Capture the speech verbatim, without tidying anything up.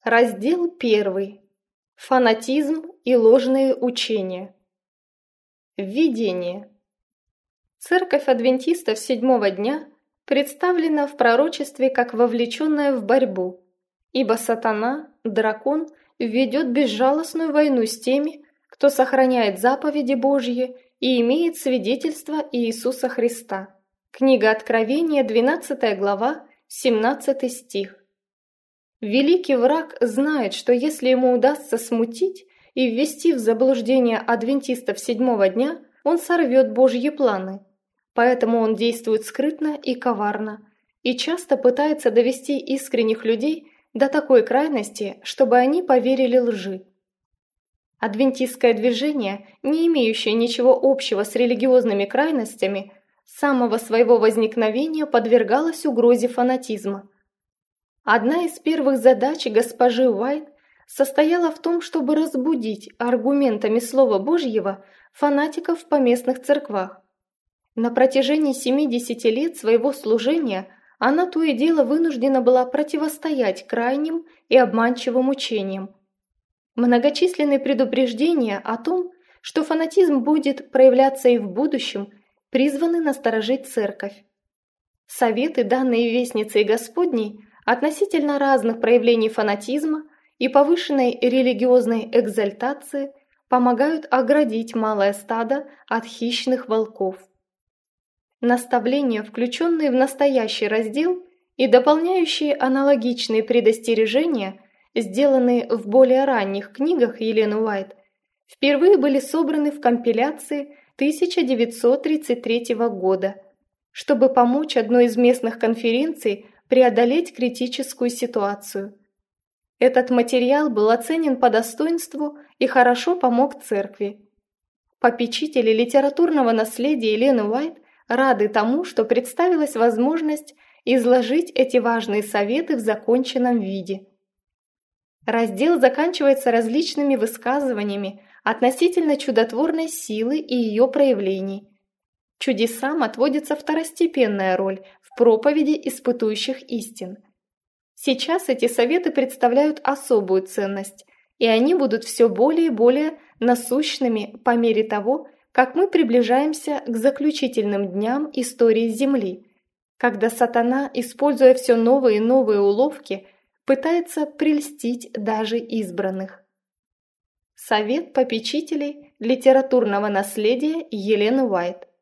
Раздел первый. Фанатизм и ложные учения. Введение. Церковь адвентистов седьмого дня представлена в пророчестве как вовлеченная в борьбу, ибо сатана, дракон, ведет безжалостную войну с теми, кто сохраняет заповеди Божьи и имеет свидетельство Иисуса Христа. Книга Откровения, двенадцатая глава, семнадцатый стих. Великий враг знает, что если ему удастся смутить и ввести в заблуждение адвентистов седьмого дня, он сорвет Божьи планы. Поэтому он действует скрытно и коварно, и часто пытается довести искренних людей до такой крайности, чтобы они поверили лжи. Адвентистское движение, не имеющее ничего общего с религиозными крайностями, с самого своего возникновения подвергалось угрозе фанатизма. Одна из первых задач госпожи Уайт состояла в том, чтобы разбудить аргументами Слова Божьего фанатиков в поместных церквах. На протяжении семидесяти лет своего служения она то и дело вынуждена была противостоять крайним и обманчивым учениям. Многочисленные предупреждения о том, что фанатизм будет проявляться и в будущем, призваны насторожить церковь. Советы, данные Вестницей Господней, относительно разных проявлений фанатизма и повышенной религиозной экзальтации помогают оградить малое стадо от хищных волков. Наставления, включенные в настоящий раздел и дополняющие аналогичные предостережения, сделанные в более ранних книгах Елены Уайт, впервые были собраны в компиляции тысяча девятьсот тридцать третьего года, чтобы помочь одной из местных конференций преодолеть критическую ситуацию. Этот материал был оценен по достоинству и хорошо помог церкви. Попечители литературного наследия Елены Уайт рады тому, что представилась возможность изложить эти важные советы в законченном виде. Раздел заканчивается различными высказываниями относительно чудотворной силы и ее проявлений. Чудесам отводится второстепенная роль в проповеди испытующих истин. Сейчас эти советы представляют особую ценность, и они будут все более и более насущными по мере того, как мы приближаемся к заключительным дням истории Земли, когда сатана, используя все новые и новые уловки, пытается прельстить даже избранных. Совет попечителей литературного наследия Елены Уайт.